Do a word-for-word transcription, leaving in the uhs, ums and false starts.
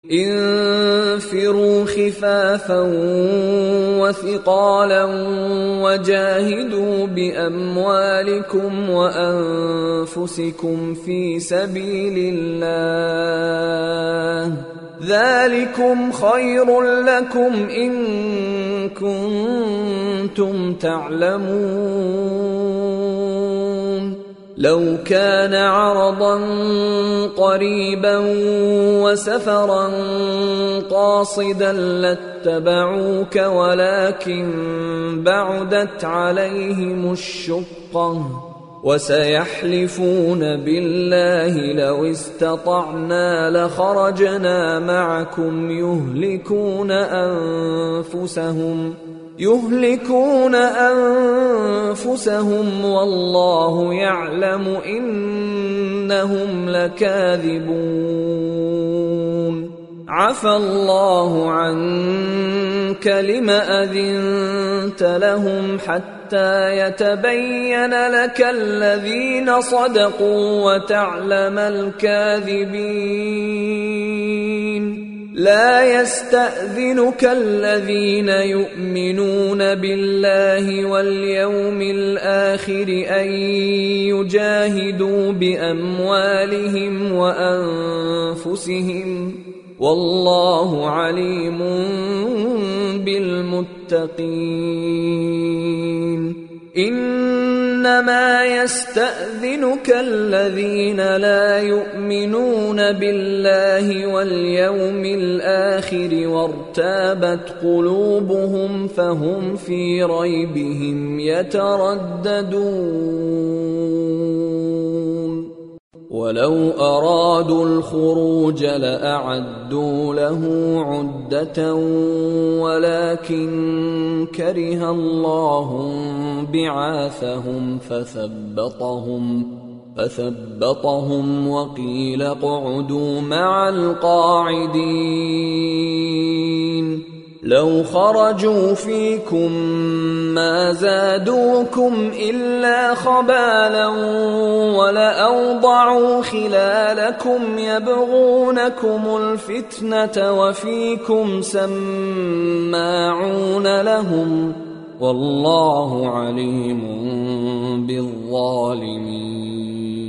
انفروا خفافا وثقالا وجاهدوا بأموالكم وأنفسكم في سبيل الله ذلكم خير لكم إن كنتم تعلمون لو كان عرضا قريبا وسفرا قاصدا لاتبعوك ولكن بعدت عليهم الشقة وسيحلفون بالله لو استطعنا لخرجنا معكم يهلكون أنفسهم يهلكون أنفسهم والله يعلم إنهم لكاذبون عفى الله عنك لم أذنت لهم حتى يتبين لك الذين صدقوا وتعلم الكاذبين لا يستأذنك الذين يؤمنون بالله واليوم الآخر أن يجاهدوا بأموالهم وأنفسهم والله عليم بالمتقين إنما يستأذنك الذين لا يؤمنون بالله واليوم الآخر وارتابت قلوبهم فهم في ريبهم يترددون ولو أرادوا الخروج لأعدوا له عدة ولكن كره الله بعاثهم فثبطهم فثبطهم وقيل اقعدوا مع القاعدين لو خرجوا فيكم ما زادوكم إلا خبالا ولأوضعوا خلالكم يبغونكم الفتنة وفيكم سماعون لهم والله عليم بالظالمين